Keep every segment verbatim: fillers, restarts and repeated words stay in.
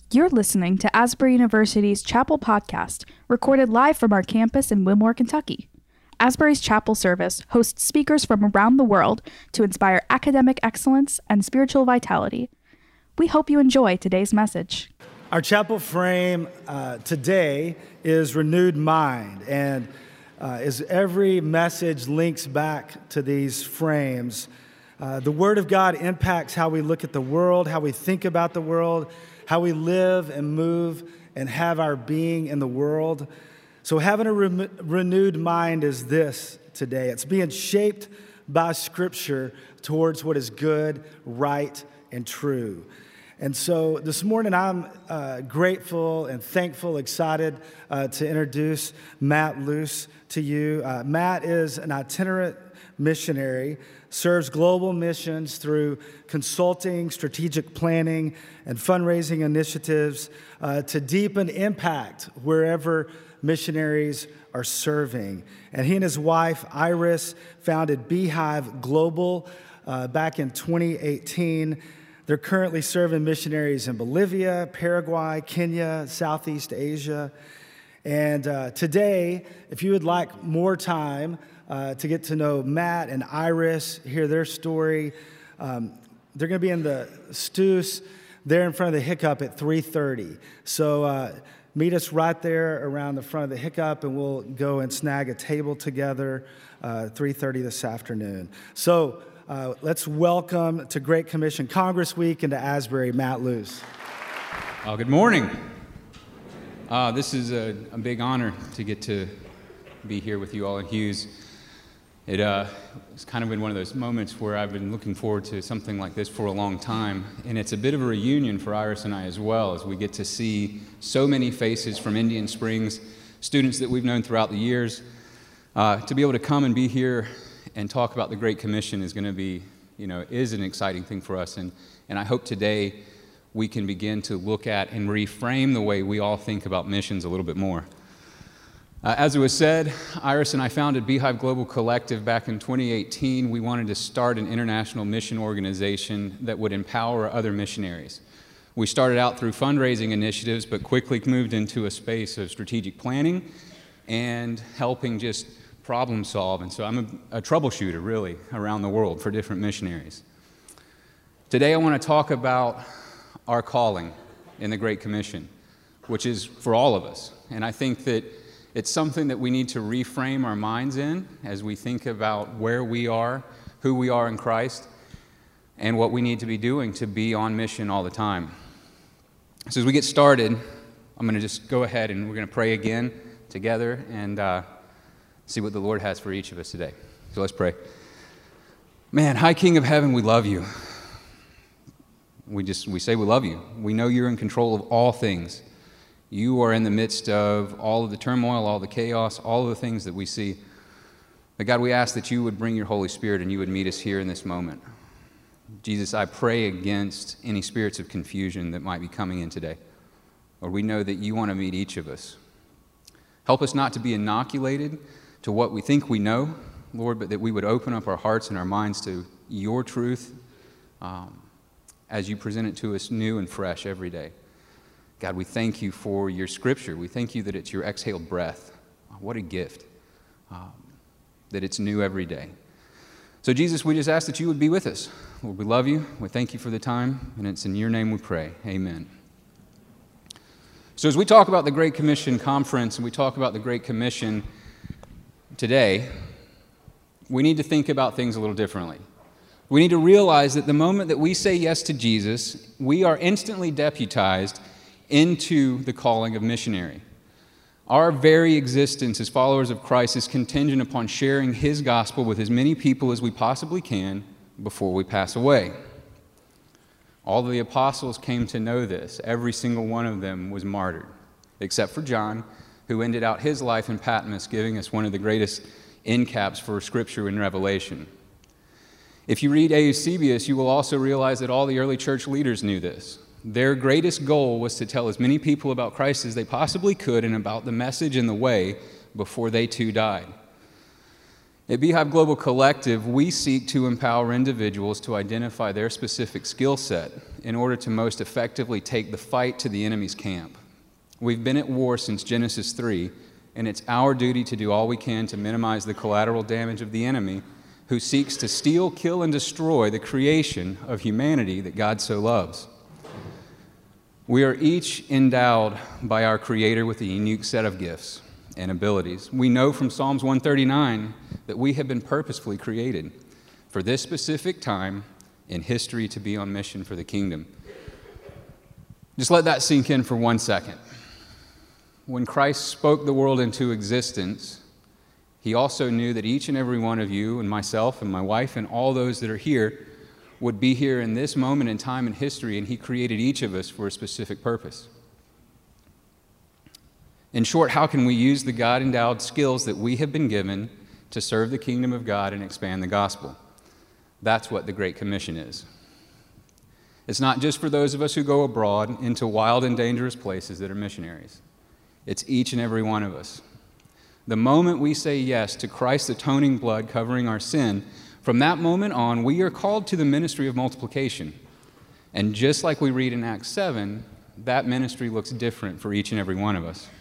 You're listening to Asbury University's Chapel Podcast, recorded live from our campus in Wilmore, Kentucky. Asbury's Chapel service hosts speakers from around the world to inspire academic excellence and spiritual vitality. We hope you enjoy today's message. Our chapel frame uh, today is Renewed Mind, and uh, as every message links back to these frames, uh, the Word of God impacts how we look at the world, how we think about the world, how we live and move and have our being in the world. So having a re- renewed mind is this today. It's being shaped by Scripture towards what is good, right, and true. And so this morning I'm uh, grateful and thankful, excited uh, to introduce Matt Luce to you. Uh, Matt is an itinerant missionary, serves global missions through consulting, strategic planning, and fundraising initiatives uh, to deepen impact wherever missionaries are serving. And he and his wife, Iris, founded Beehive Global uh, back in twenty eighteen. They're currently serving missionaries in Bolivia, Paraguay, Kenya, Southeast Asia. And uh, today, if you would like more time uh, to get to know Matt and Iris, hear their story, um, they're going to be in the Steus there in front of the Hiccup at three thirty. So uh, meet us right there around the front of the Hiccup, and we'll go and snag a table together uh, three thirty this afternoon. So uh, let's welcome to Great Commission Congress Week and to Asbury, Matt Luce. Uh, good morning. Uh, this is a, a big honor to get to be here with you all in Hughes. It, uh, it's kind of been one of those moments where I've been looking forward to something like this for a long time, and it's a bit of a reunion for Iris and I as well, as we get to see so many faces from Indian Springs, students that we've known throughout the years. Uh, to be able to come and be here and talk about the Great Commission is going to be, you know, is an exciting thing for us, and, and I hope today we can begin to look at and reframe the way we all think about missions a little bit more. Uh, as it was said, Iris and I founded Beehive Global Collective back in twenty eighteen. We wanted to start an international mission organization that would empower other missionaries. We started out through fundraising initiatives, but quickly moved into a space of strategic planning and helping just problem solve. And so I'm a, a troubleshooter, really, around the world for different missionaries. Today I want to talk about our calling in the Great Commission, which is for all of us. And I think that it's something that we need to reframe our minds in as we think about where we are, who we are in Christ, and what we need to be doing to be on mission all the time. So as we get started, I'm going to just go ahead and we're going to pray again together and uh, see what the Lord has for each of us today. So let's pray. Man, High King of Heaven, we love you. We just, we say we love you. We know you're in control of all things. You are in the midst of all of the turmoil, all the chaos, all of the things that we see. But God, we ask that you would bring your Holy Spirit and you would meet us here in this moment. Jesus, I pray against any spirits of confusion that might be coming in today. Lord, we know that you want to meet each of us. Help us not to be inoculated to what we think we know, Lord, but that we would open up our hearts and our minds to your truth um, as you present it to us new and fresh every day. God, we thank you for your Scripture. We thank you that it's your exhaled breath. What a gift, um, that it's new every day. So, Jesus, we just ask that you would be with us. Lord, we love you. We thank you for the time, and it's in your name we pray. Amen. So as we talk about the Great Commission Conference and we talk about the Great Commission today, we need to think about things a little differently. We need to realize that the moment that we say yes to Jesus, we are instantly deputized into the calling of missionary. Our very existence as followers of Christ is contingent upon sharing his gospel with as many people as we possibly can before we pass away. All of the apostles came to know this. Every single one of them was martyred, except for John, who ended out his life in Patmos, giving us one of the greatest end caps for Scripture in Revelation. If you read Eusebius, you will also realize that all the early church leaders knew this. Their greatest goal was to tell as many people about Christ as they possibly could and about the message and the way before they too died. At Beehive Global Collective, we seek to empower individuals to identify their specific skill set in order to most effectively take the fight to the enemy's camp. We've been at war since Genesis three, and it's our duty to do all we can to minimize the collateral damage of the enemy who seeks to steal, kill, and destroy the creation of humanity that God so loves. We are each endowed by our Creator with a unique set of gifts and abilities. We know from Psalms one thirty-nine that we have been purposefully created for this specific time in history to be on mission for the kingdom. Just let that sink in for one second. When Christ spoke the world into existence, he also knew that each and every one of you and myself and my wife and all those that are here would be here in this moment in time in history, and he created each of us for a specific purpose. In short, how can we use the God-endowed skills that we have been given to serve the kingdom of God and expand the gospel? That's what the Great Commission is. It's not just for those of us who go abroad into wild and dangerous places that are missionaries. It's each and every one of us. The moment we say yes to Christ's atoning blood covering our sin, from that moment on, we are called to the ministry of multiplication. And just like we read in Acts seven, that ministry looks different for each and every one of us.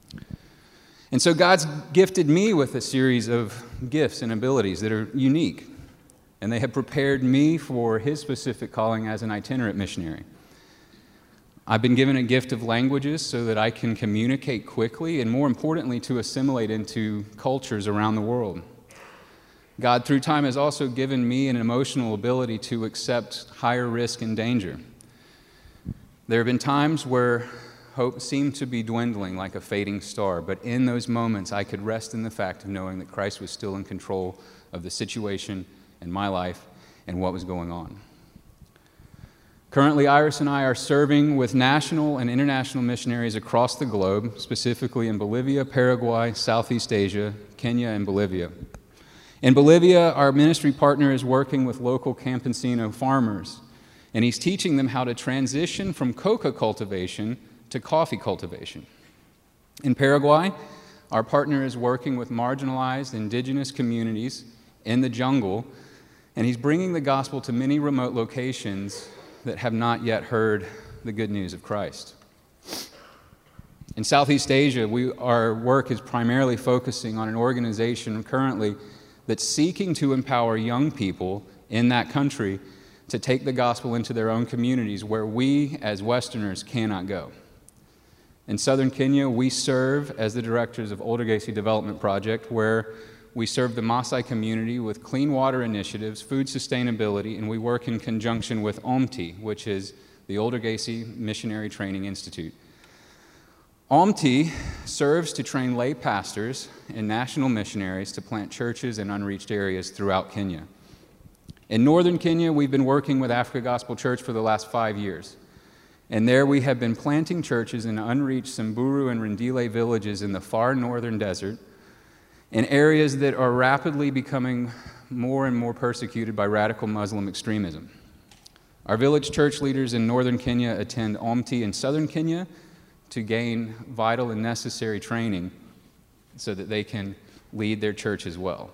And so God's gifted me with a series of gifts and abilities that are unique, and they have prepared me for his specific calling as an itinerant missionary. I've been given a gift of languages so that I can communicate quickly and, more importantly, to assimilate into cultures around the world. God, through time, has also given me an emotional ability to accept higher risk and danger. There have been times where hope seemed to be dwindling like a fading star, but in those moments I could rest in the fact of knowing that Christ was still in control of the situation in my life and what was going on. Currently, Iris and I are serving with national and international missionaries across the globe, specifically in Bolivia, Paraguay, Southeast Asia, Kenya, and Bolivia. In Bolivia, our ministry partner is working with local Campesino farmers, and he's teaching them how to transition from coca cultivation to coffee cultivation. In Paraguay, our partner is working with marginalized indigenous communities in the jungle, and he's bringing the gospel to many remote locations that have not yet heard the good news of Christ. In Southeast Asia, we, our work is primarily focusing on an organization currently that's seeking to empower young people in that country to take the gospel into their own communities where we, as Westerners, cannot go. In southern Kenya, we serve as the directors of Oldagesi Development Project, where we serve the Maasai community with clean water initiatives, food sustainability, and we work in conjunction with OMTI, which is the Oldagesi Missionary Training Institute. OMTI serves to train lay pastors and national missionaries to plant churches in unreached areas throughout Kenya. In northern Kenya, we've been working with Africa Gospel Church for the last five years. And there we have been planting churches in unreached Samburu and Rendile villages in the far northern desert, in areas that are rapidly becoming more and more persecuted by radical Muslim extremism. Our village church leaders in northern Kenya attend OMTI in southern Kenya to gain vital and necessary training so that they can lead their church as well.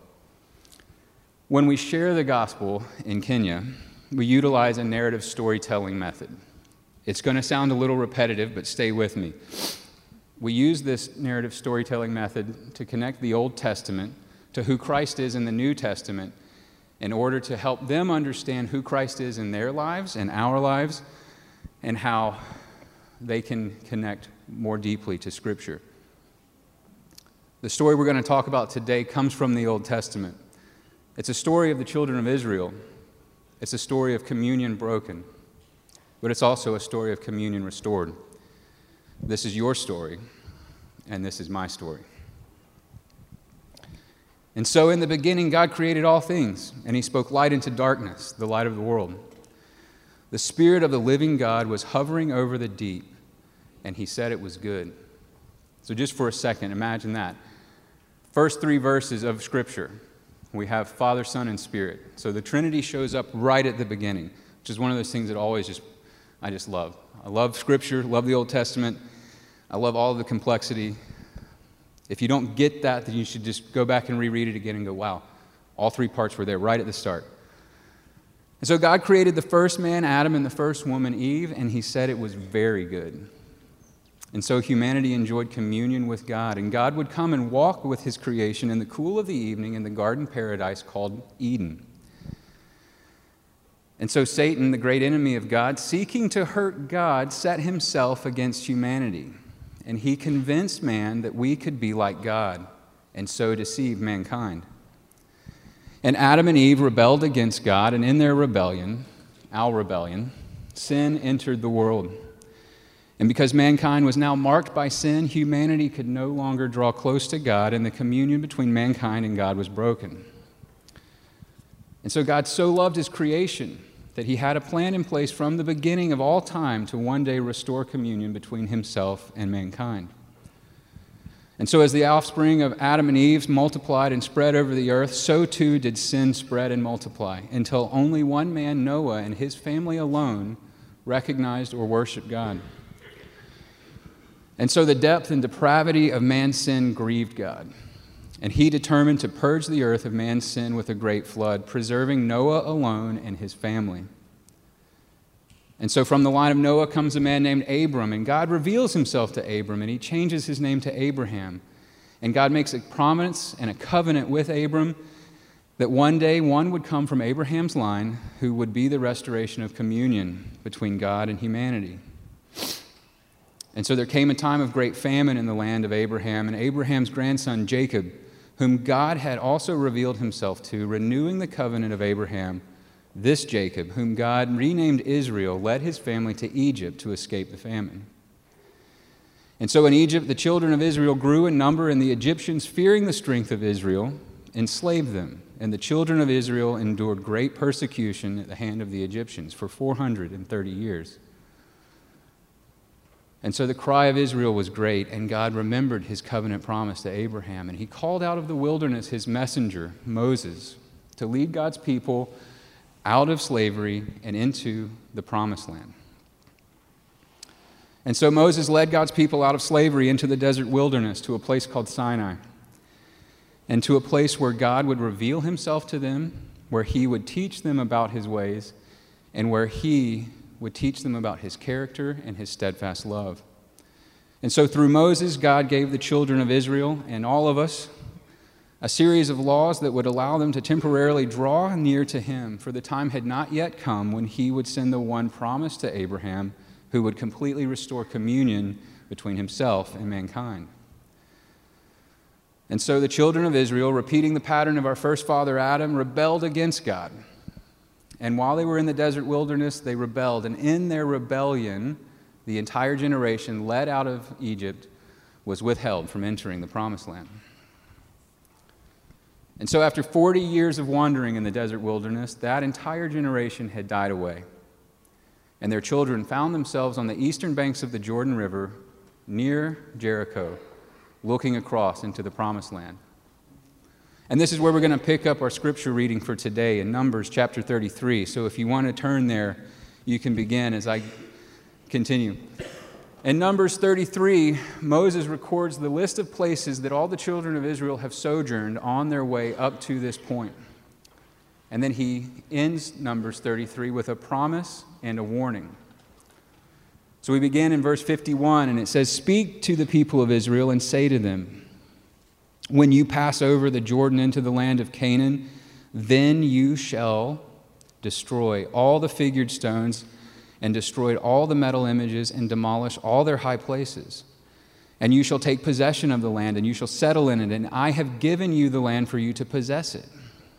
When we share the gospel in Kenya, we utilize a narrative storytelling method. It's going to sound a little repetitive, but stay with me. We use this narrative storytelling method to connect the Old Testament to who Christ is in the New Testament in order to help them understand who Christ is in their lives and our lives and how they can connect more deeply to Scripture. The story we're going to talk about today comes from the Old Testament. It's a story of the children of Israel. It's a story of communion broken, but it's also a story of communion restored. This is your story, and this is my story. And so in the beginning, God created all things, and he spoke light into darkness, the light of the world. The Spirit of the living God was hovering over the deep, and he said it was good. So just for a second, imagine that. First three verses of Scripture, we have Father, Son, and Spirit. So the Trinity shows up right at the beginning, which is one of those things that always just, I just love. I love Scripture, love the Old Testament. I love all of the complexity. If you don't get that, then you should just go back and reread it again and go, wow, all three parts were there right at the start. And so God created the first man, Adam, and the first woman, Eve, and he said it was very good. And so humanity enjoyed communion with God, and God would come and walk with his creation in the cool of the evening in the garden paradise called Eden. And so Satan, the great enemy of God, seeking to hurt God, set himself against humanity. And he convinced man that we could be like God, and so deceive mankind. And Adam and Eve rebelled against God, and in their rebellion, our rebellion, sin entered the world. And because mankind was now marked by sin, humanity could no longer draw close to God, and the communion between mankind and God was broken. And so God so loved his creation that he had a plan in place from the beginning of all time to one day restore communion between himself and mankind. And so as the offspring of Adam and Eve multiplied and spread over the earth, so too did sin spread and multiply, until only one man, Noah, and his family alone recognized or worshiped God. And so the depth and depravity of man's sin grieved God, and he determined to purge the earth of man's sin with a great flood, preserving Noah alone and his family. And so from the line of Noah comes a man named Abram, and God reveals himself to Abram, and he changes his name to Abraham. And God makes a promise and a covenant with Abram that one day one would come from Abraham's line who would be the restoration of communion between God and humanity. And so there came a time of great famine in the land of Abraham, and Abraham's grandson Jacob, whom God had also revealed himself to, renewing the covenant of Abraham, this Jacob, whom God renamed Israel, led his family to Egypt to escape the famine. And so in Egypt, the children of Israel grew in number, and the Egyptians, fearing the strength of Israel, enslaved them. And the children of Israel endured great persecution at the hand of the Egyptians for four hundred thirty years. And so the cry of Israel was great, and God remembered his covenant promise to Abraham, and he called out of the wilderness his messenger, Moses, to lead God's people out of slavery and into the promised land. And so Moses led God's people out of slavery into the desert wilderness to a place called Sinai, and to a place where God would reveal himself to them, where he would teach them about his ways, and where he would teach them about his character and his steadfast love. And so through Moses, God gave the children of Israel and all of us a series of laws that would allow them to temporarily draw near to him, for the time had not yet come when he would send the one promised to Abraham, who would completely restore communion between himself and mankind. And so the children of Israel, repeating the pattern of our first father Adam, rebelled against God. And while they were in the desert wilderness, they rebelled. And in their rebellion, the entire generation led out of Egypt was withheld from entering the promised land. And so after forty years of wandering in the desert wilderness, that entire generation had died away. And their children found themselves on the eastern banks of the Jordan River near Jericho, looking across into the promised land. And this is where we're going to pick up our scripture reading for today in Numbers chapter thirty-three. So if you want to turn there, you can begin as I continue. In Numbers thirty-three, Moses records the list of places that all the children of Israel have sojourned on their way up to this point. And then he ends Numbers thirty-three with a promise and a warning. So we begin in verse fifty-one, and it says, "Speak to the people of Israel and say to them, when you pass over the Jordan into the land of Canaan, then you shall destroy all the figured stones and destroy all the metal images and demolish all their high places. And you shall take possession of the land, and you shall settle in it, and I have given you the land for you to possess it."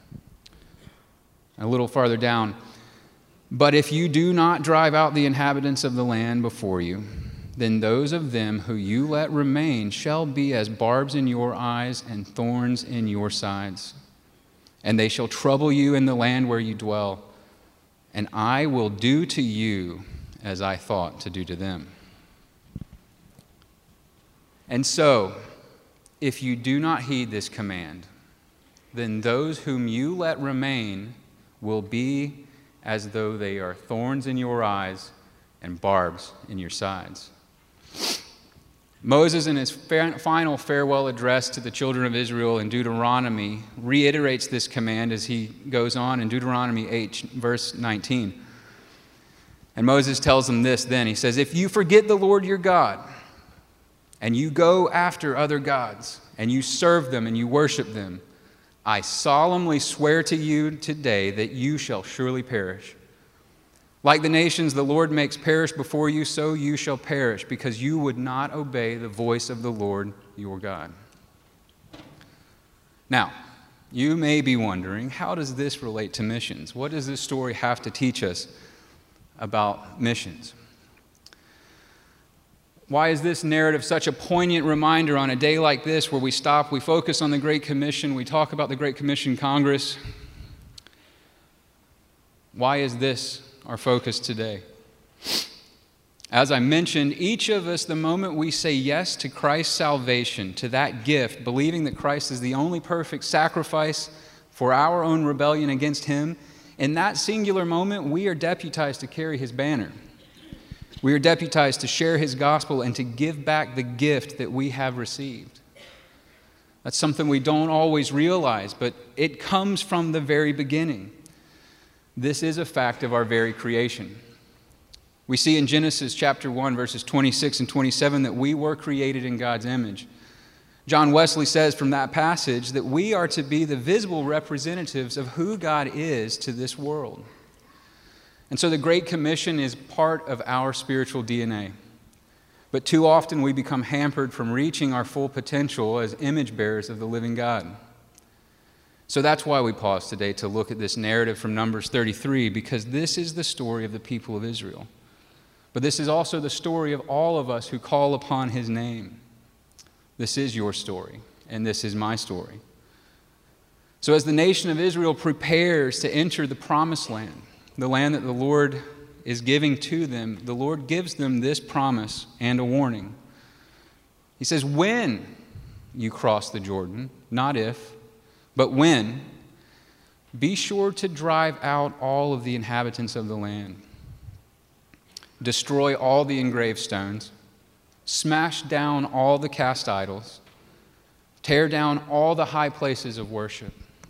A little farther down, "But if you do not drive out the inhabitants of the land before you, then those of them who you let remain shall be as barbs in your eyes and thorns in your sides. And they shall trouble you in the land where you dwell, and I will do to you as I thought to do to them. And so, if you do not heed this command, then those whom you let remain will be as though they are thorns in your eyes and barbs in your sides." Moses, in his final farewell address to the children of Israel in Deuteronomy, reiterates this command as he goes on in Deuteronomy eight, verse nineteen. And Moses tells them this then. He says, "If you forget the Lord your God, and you go after other gods, and you serve them and you worship them, I solemnly swear to you today that you shall surely perish. Like the nations the Lord makes perish before you, so you shall perish, because you would not obey the voice of the Lord your God." Now, you may be wondering, how does this relate to missions? What does this story have to teach us about missions? Why is this narrative such a poignant reminder on a day like this, where we stop, we focus on the Great Commission, we talk about the Great Commission Congress? Why is this our focus today? As I mentioned, each of us, the moment we say yes to Christ's salvation, to that gift, believing that Christ is the only perfect sacrifice for our own rebellion against Him, in that singular moment, we are deputized to carry His banner. We are deputized to share His gospel and to give back the gift that we have received. That's something we don't always realize, but it comes from the very beginning. This is a fact of our very creation. We see in Genesis chapter one, verses twenty-six and twenty-seven, that we were created in God's image. John Wesley says from that passage that we are to be the visible representatives of who God is to this world. And so the Great Commission is part of our spiritual D N A. But too often we become hampered from reaching our full potential as image bearers of the living God. So that's why we pause today to look at this narrative from Numbers thirty-three, because this is the story of the people of Israel. But this is also the story of all of us who call upon His name. This is your story, and this is my story. So as the nation of Israel prepares to enter the promised land, the land that the Lord is giving to them, the Lord gives them this promise and a warning. He says, when you cross the Jordan, not if, but when, be sure to drive out all of the inhabitants of the land. Destroy all the engraved stones. Smash down all the cast idols. Tear down all the high places of worship.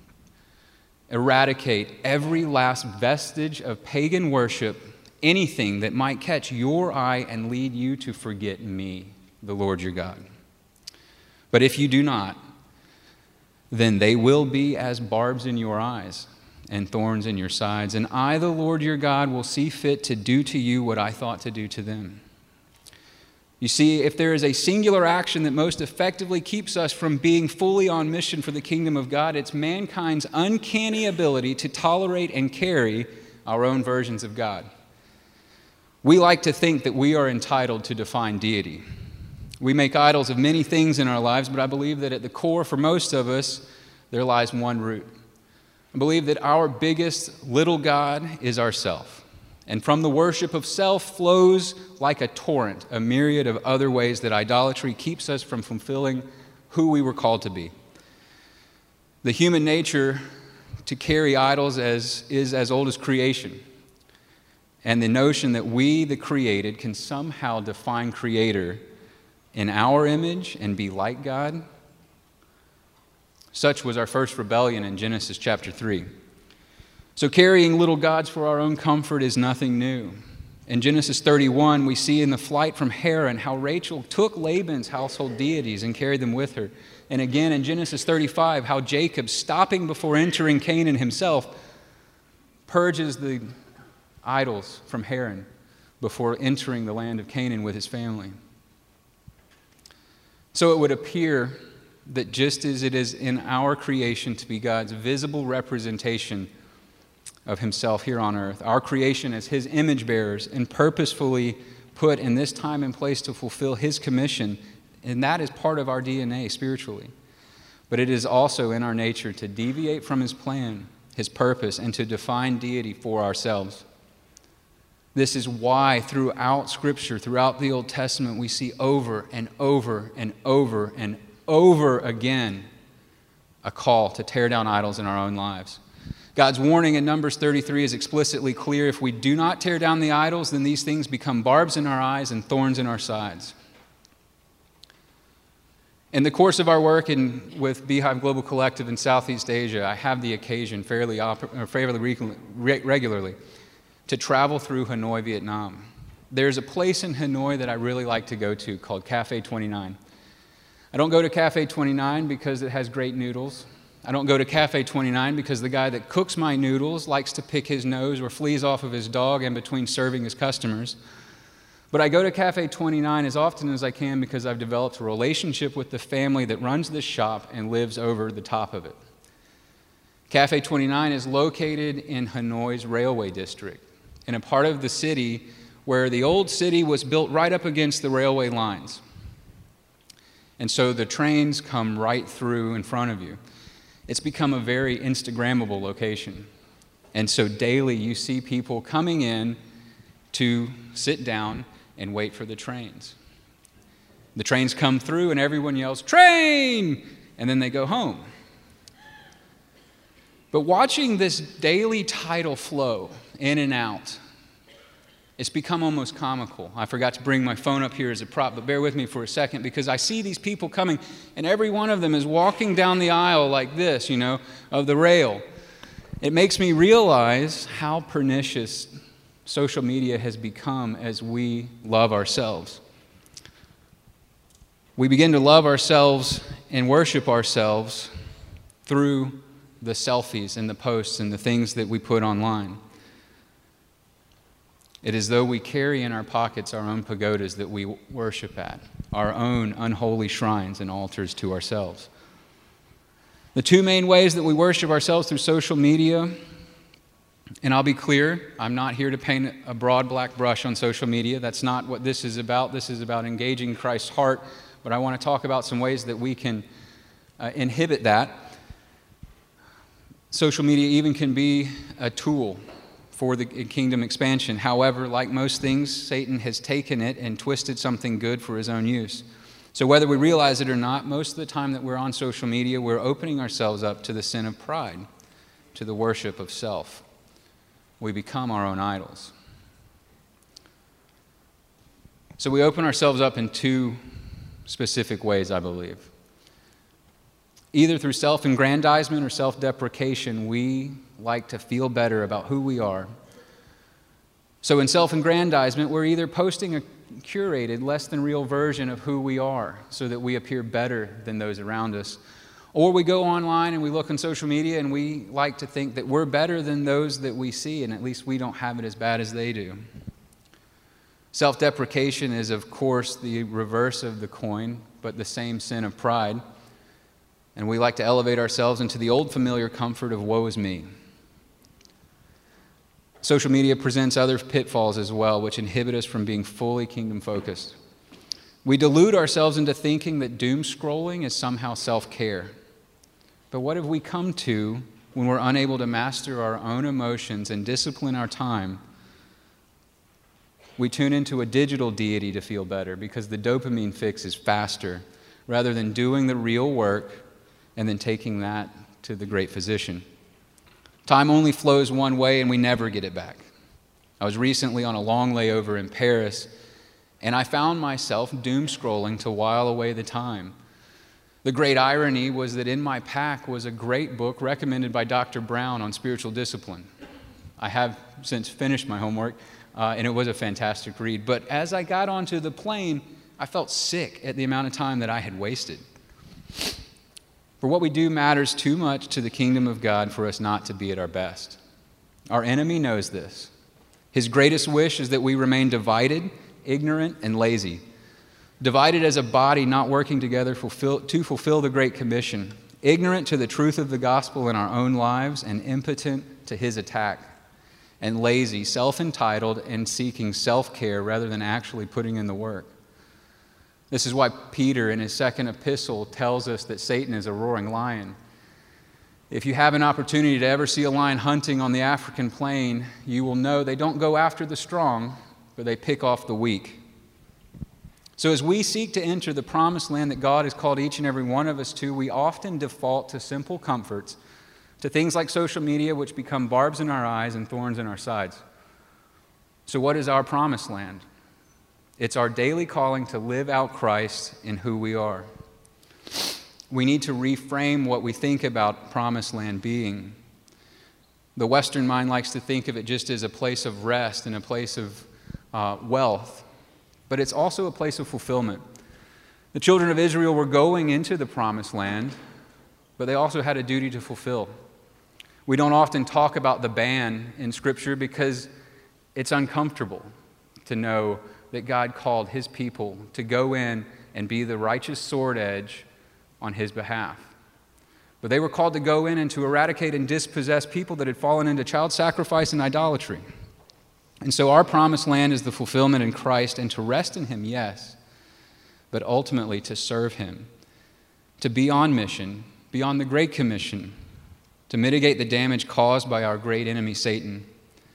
Eradicate every last vestige of pagan worship, anything that might catch your eye and lead you to forget me, the Lord your God. But if you do not, then they will be as barbs in your eyes and thorns in your sides, and I, the Lord your God, will see fit to do to you what I thought to do to them. You see, if there is a singular action that most effectively keeps us from being fully on mission for the kingdom of God, it's mankind's uncanny ability to tolerate and carry our own versions of God. We like to think that we are entitled to define deity. We make idols of many things in our lives, but I believe that at the core for most of us, there lies one root. I believe that our biggest little God is ourself. And from the worship of self flows like a torrent, a myriad of other ways that idolatry keeps us from fulfilling who we were called to be. The human nature to carry idols as, is as old as creation. And the notion that we, the created, can somehow define Creator in our image and be like God. Such was our first rebellion in Genesis chapter three. So carrying little gods for our own comfort is nothing new. In Genesis thirty-one, we see in the flight from Haran how Rachel took Laban's household deities and carried them with her. And again in Genesis thirty-five, how Jacob, stopping before entering Canaan himself, purges the idols from Haran before entering the land of Canaan with his family. So it would appear that just as it is in our creation to be God's visible representation of Himself here on earth, our creation as His image bearers and purposefully put in this time and place to fulfill His commission, and that is part of our D N A spiritually. But it is also in our nature to deviate from His plan, His purpose, and to define deity for ourselves. This is why throughout Scripture, throughout the Old Testament, we see over and over and over and over again a call to tear down idols in our own lives. God's warning in Numbers thirty-three is explicitly clear. If we do not tear down the idols, then these things become barbs in our eyes and thorns in our sides. In the course of our work in, with Beehive Global Collective in Southeast Asia, I have the occasion fairly, or fairly re regularly to travel through Hanoi, Vietnam. There's a place in Hanoi that I really like to go to called Cafe twenty-nine. I don't go to Cafe twenty-nine because it has great noodles. I don't go to Cafe twenty-nine because the guy that cooks my noodles likes to pick his nose or fleas off of his dog in between serving his customers. But I go to Cafe twenty-nine as often as I can because I've developed a relationship with the family that runs this shop and lives over the top of it. Cafe twenty-nine is located in Hanoi's railway district, in a part of the city where the old city was built right up against the railway lines. And so the trains come right through in front of you. It's become a very Instagrammable location. And so daily you see people coming in to sit down and wait for the trains. The trains come through and everyone yells, "Train!" and then they go home. But watching this daily tidal flow in and out, it's become almost comical. I forgot to bring my phone up here as a prop, but bear with me for a second because I see these people coming and every one of them is walking down the aisle like this, you know, of the rail. It makes me realize how pernicious social media has become as we love ourselves. We begin to love ourselves and worship ourselves through the selfies and the posts and the things that we put online. It is as though we carry in our pockets our own pagodas that we worship at, our own unholy shrines and altars to ourselves. The two main ways that we worship ourselves through social media, and I'll be clear, I'm not here to paint a broad black brush on social media. That's not what this is about. This is about engaging Christ's heart, but I want to talk about some ways that we can uh, inhibit that. Social media even can be a tool for the kingdom expansion. However, like most things, Satan has taken it and twisted something good for his own use. So whether we realize it or not, most of the time that we're on social media, we're opening ourselves up to the sin of pride, to the worship of self. We become our own idols. So we open ourselves up in two specific ways, I believe. Either through self-aggrandizement or self-deprecation, we like to feel better about who we are. So in self-aggrandizement, we're either posting a curated, less than real version of who we are so that we appear better than those around us. Or we go online and we look on social media and we like to think that we're better than those that we see, and at least we don't have it as bad as they do. Self-deprecation is, of course, the reverse of the coin, but the same sin of pride. And we like to elevate ourselves into the old familiar comfort of woe is me. Social media presents other pitfalls as well, which inhibit us from being fully kingdom-focused. We delude ourselves into thinking that doom scrolling is somehow self-care. But what have we come to when we're unable to master our own emotions and discipline our time? We tune into a digital deity to feel better because the dopamine fix is faster, rather than doing the real work and then taking that to the great physician. Time only flows one way and we never get it back. I was recently on a long layover in Paris and I found myself doom scrolling to while away the time. The great irony was that in my pack was a great book recommended by Doctor Brown on spiritual discipline. I have since finished my homework uh, and it was a fantastic read. But as I got onto the plane, I felt sick at the amount of time that I had wasted. For what we do matters too much to the kingdom of God for us not to be at our best. Our enemy knows this. His greatest wish is that we remain divided, ignorant, and lazy. Divided as a body, not working together fulfill, to fulfill the Great Commission. Ignorant to the truth of the gospel in our own lives and impotent to his attack. And lazy, self-entitled, and seeking self-care rather than actually putting in the work. This is why Peter, in his second epistle, tells us that Satan is a roaring lion. If you have an opportunity to ever see a lion hunting on the African plain, you will know they don't go after the strong, but they pick off the weak. So as we seek to enter the promised land that God has called each and every one of us to, we often default to simple comforts, to things like social media, which become barbs in our eyes and thorns in our sides. So what is our promised land? It's our daily calling to live out Christ in who we are. We need to reframe what we think about Promised Land being. The Western mind likes to think of it just as a place of rest and a place of uh, wealth, but it's also a place of fulfillment. The children of Israel were going into the Promised Land, but they also had a duty to fulfill. We don't often talk about the ban in Scripture because it's uncomfortable to know that God called his people to go in and be the righteous sword edge on his behalf. But they were called to go in and to eradicate and dispossess people that had fallen into child sacrifice and idolatry. And so our Promised Land is the fulfillment in Christ, and to rest in him, yes, but ultimately to serve him, to be on mission, be on the Great Commission, to mitigate the damage caused by our great enemy, Satan.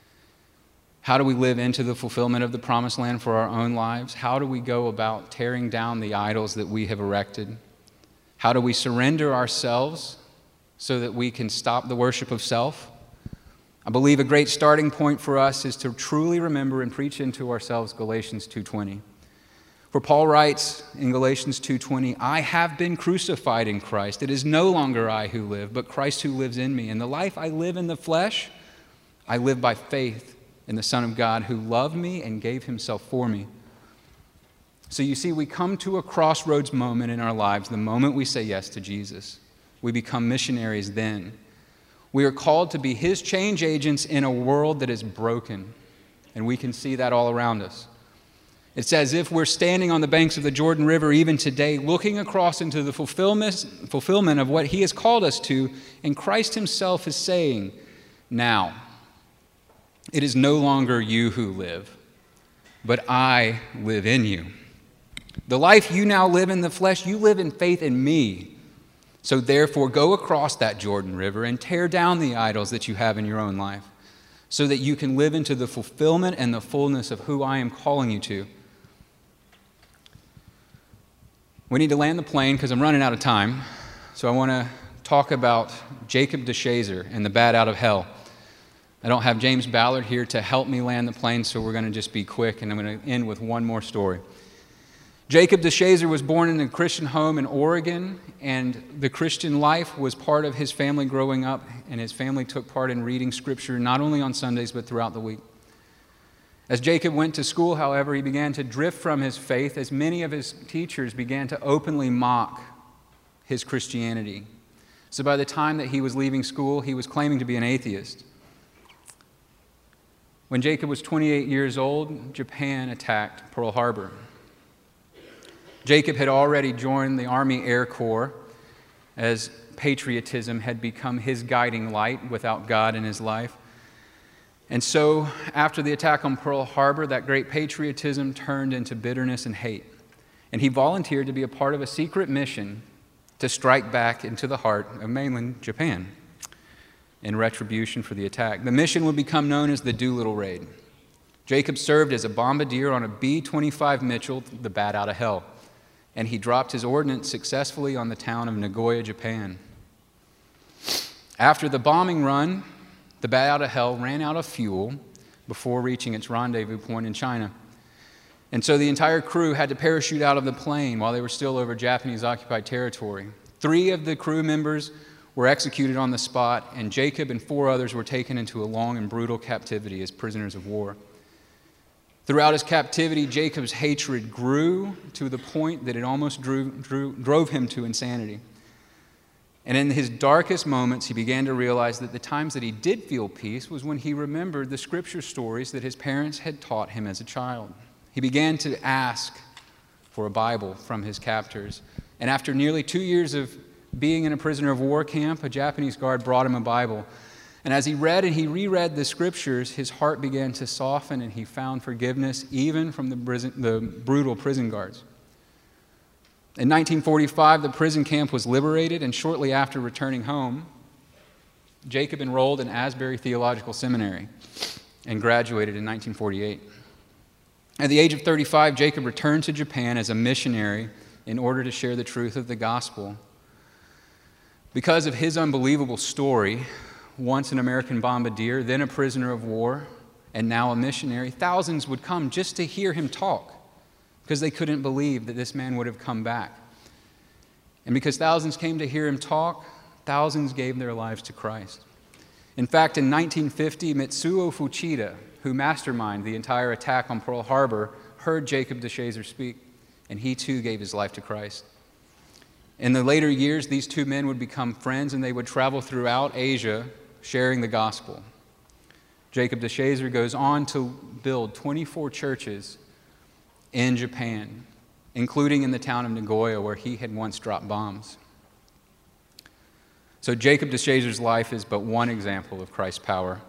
How do we live into the fulfillment of the Promised Land for our own lives? How do we go about tearing down the idols that we have erected? How do we surrender ourselves so that we can stop the worship of self? I believe a great starting point for us is to truly remember and preach into ourselves Galatians two twenty. For Paul writes in Galatians two twenty, I have been crucified in Christ. It is no longer I who live, but Christ who lives in me. And the life I live in the flesh, I live by faith in the Son of God who loved me and gave himself for me. So you see, we come to a crossroads moment in our lives the moment we say yes to Jesus. We become missionaries then. We are called to be his change agents in a world that is broken, and we can see that all around us. It's as if we're standing on the banks of the Jordan River even today, looking across into the fulfillment, fulfillment of what he has called us to, and Christ himself is saying, now, it is no longer you who live, but I live in you. The life you now live in the flesh, you live in faith in me. So therefore, go across that Jordan River and tear down the idols that you have in your own life so that you can live into the fulfillment and the fullness of who I am calling you to. We need to land the plane because I'm running out of time. So I want to talk about Jacob DeShazer and the bat out of hell. I don't have James Ballard here to help me land the plane, so we're going to just be quick, and I'm going to end with one more story. Jacob DeShazer was born in a Christian home in Oregon, and the Christian life was part of his family growing up, and his family took part in reading Scripture not only on Sundays but throughout the week. As Jacob went to school, however, he began to drift from his faith as many of his teachers began to openly mock his Christianity. So by the time that he was leaving school, he was claiming to be an atheist. When Jacob was twenty-eight years old, Japan attacked Pearl Harbor. Jacob had already joined the Army Air Corps as patriotism had become his guiding light without God in his life. And so, after the attack on Pearl Harbor, that great patriotism turned into bitterness and hate. And he volunteered to be a part of a secret mission to strike back into the heart of mainland Japan in retribution for the attack. The mission would become known as the Doolittle Raid. Jacob served as a bombardier on a B twenty-five Mitchell, the bat out of hell, and he dropped his ordnance successfully on the town of Nagoya, Japan. After the bombing run, the bat out of hell ran out of fuel before reaching its rendezvous point in China. And so the entire crew had to parachute out of the plane while they were still over Japanese-occupied territory. Three of the crew members were executed on the spot, and Jacob and four others were taken into a long and brutal captivity as prisoners of war. Throughout his captivity, Jacob's hatred grew to the point that it almost drew, drew, drove him to insanity. And in his darkest moments, he began to realize that the times that he did feel peace was when he remembered the scripture stories that his parents had taught him as a child. He began to ask for a Bible from his captors. And after nearly two years of being in a prisoner of war camp, a Japanese guard brought him a Bible. And as he read and he reread the scriptures, his heart began to soften, and he found forgiveness even from the, prison, the brutal prison guards. In nineteen forty-five, the prison camp was liberated, and shortly after returning home, Jacob enrolled in Asbury Theological Seminary and graduated in nineteen forty-eight. At the age of thirty-five, Jacob returned to Japan as a missionary in order to share the truth of the gospel. Because of his unbelievable story, once an American bombardier, then a prisoner of war, and now a missionary, thousands would come just to hear him talk because they couldn't believe that this man would have come back. And because thousands came to hear him talk, thousands gave their lives to Christ. In fact, in nineteen fifty, Mitsuo Fuchida, who masterminded the entire attack on Pearl Harbor, heard Jacob DeShazer speak, and he too gave his life to Christ. In the later years, these two men would become friends, and they would travel throughout Asia sharing the gospel. Jacob DeShazer goes on to build twenty-four churches in Japan, including in the town of Nagoya, where he had once dropped bombs. So Jacob DeShazer's life is but one example of Christ's power.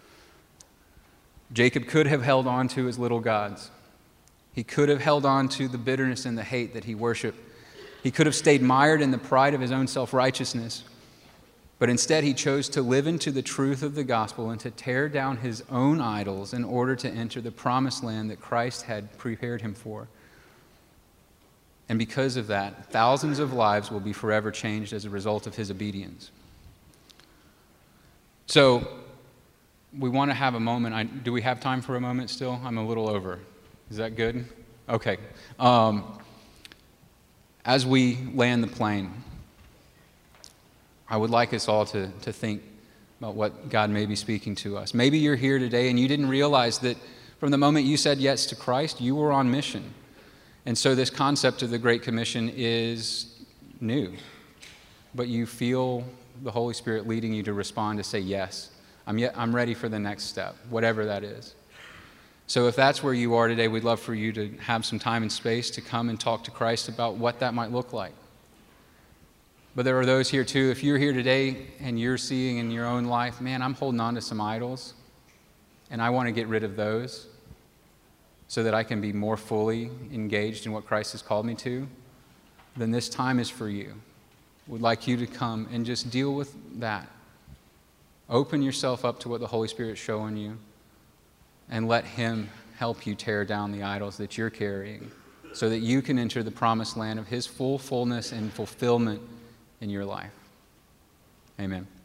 Jacob could have held on to his little gods. He could have held on to the bitterness and the hate that he worshiped. He could have stayed mired in the pride of his own self-righteousness. But instead, he chose to live into the truth of the gospel and to tear down his own idols in order to enter the promised land that Christ had prepared him for. And because of that, thousands of lives will be forever changed as a result of his obedience. So, we want to have a moment. I, do we have time for a moment still? I'm a little over. Is that good? Okay. Um, as we land the plane, I would like us all to, to think about what God may be speaking to us. Maybe you're here today and you didn't realize that from the moment you said yes to Christ, you were on mission. And so this concept of the Great Commission is new. But you feel the Holy Spirit leading you to respond to say, yes, I'm, yet, I'm ready for the next step, whatever that is. So if that's where you are today, we'd love for you to have some time and space to come and talk to Christ about what that might look like. But there are those here too, if you're here today and you're seeing in your own life, man, I'm holding on to some idols, and I want to get rid of those so that I can be more fully engaged in what Christ has called me to, then this time is for you. We'd like you to come and just deal with that. Open yourself up to what the Holy Spirit's showing you, and let Him help you tear down the idols that you're carrying so that you can enter the promised land of His full fullness and fulfillment in your life. Amen.